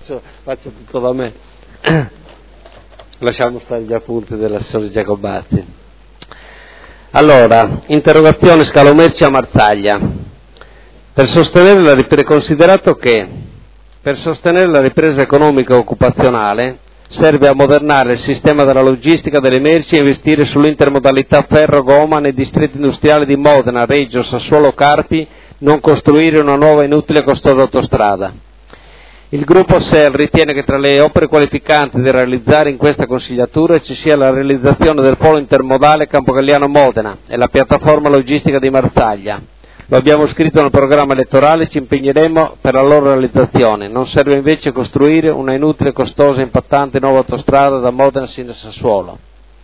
faccio tutto da me. Lasciamo stare gli appunti dell'assessore Giacobazzi. Allora, interrogazione scalo merci a Marsaglia. Considerato che per sostenere la ripresa economica e occupazionale serve ammodernare il sistema della logistica delle merci e investire sull'intermodalità ferro-gomma nei distretti industriali di Modena, Reggio, Sassuolo, Carpi, non costruire una nuova inutile e costosa autostrada. Il gruppo SEL ritiene che tra le opere qualificanti da realizzare in questa consigliatura ci sia la realizzazione del polo intermodale Campogalliano-Modena e la piattaforma logistica di Marsaglia. Lo abbiamo scritto nel programma elettorale e ci impegneremo per la loro realizzazione. Non serve invece costruire una inutile, costosa e impattante nuova autostrada da Modena sino a Sassuolo.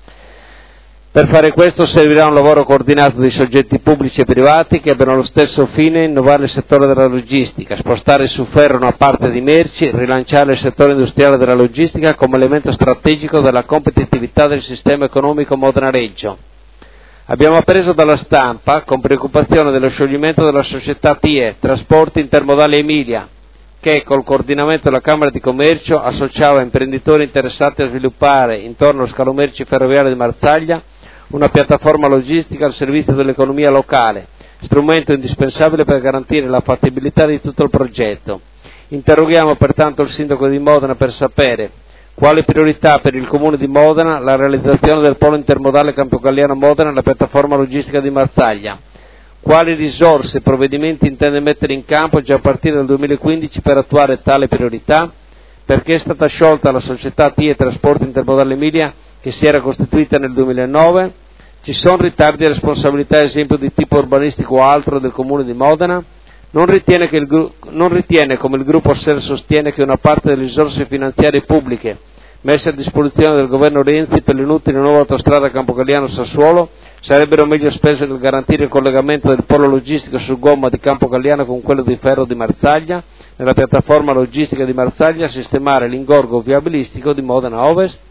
Per fare questo servirà un lavoro coordinato di soggetti pubblici e privati che abbiano lo stesso fine: innovare il settore della logistica, spostare su ferro una parte di merci, rilanciare il settore industriale della logistica come elemento strategico della competitività del sistema economico Modena-Reggio. Abbiamo appreso dalla stampa con preoccupazione dello scioglimento della società TIE, Trasporti Intermodali Emilia, che col coordinamento della Camera di Commercio associava imprenditori interessati a sviluppare intorno allo scalo merci ferroviario di Marsaglia una piattaforma logistica al servizio dell'economia locale, strumento indispensabile per garantire la fattibilità di tutto il progetto. Interroghiamo pertanto il sindaco di Modena per sapere quale priorità per il comune di Modena la realizzazione del polo intermodale Campogalliano-Modena e la piattaforma logistica di Marsaglia, quali risorse e provvedimenti intende mettere in campo già a partire dal 2015 per attuare tale priorità, perché è stata sciolta la società TIE Trasporti Intermodali Emilia che si era costituita nel 2009, ci sono ritardi e responsabilità, ad esempio di tipo urbanistico o altro, del comune di Modena. Non ritiene, come il gruppo SEL sostiene, che una parte delle risorse finanziarie pubbliche messe a disposizione del governo Renzi per l'inutile nuova autostrada Campogalliano-Sassuolo sarebbero meglio spese nel garantire il collegamento del polo logistico su gomma di Campogalliano con quello di ferro di Marsaglia, nella piattaforma logistica di Marsaglia, a sistemare l'ingorgo viabilistico di Modena Ovest?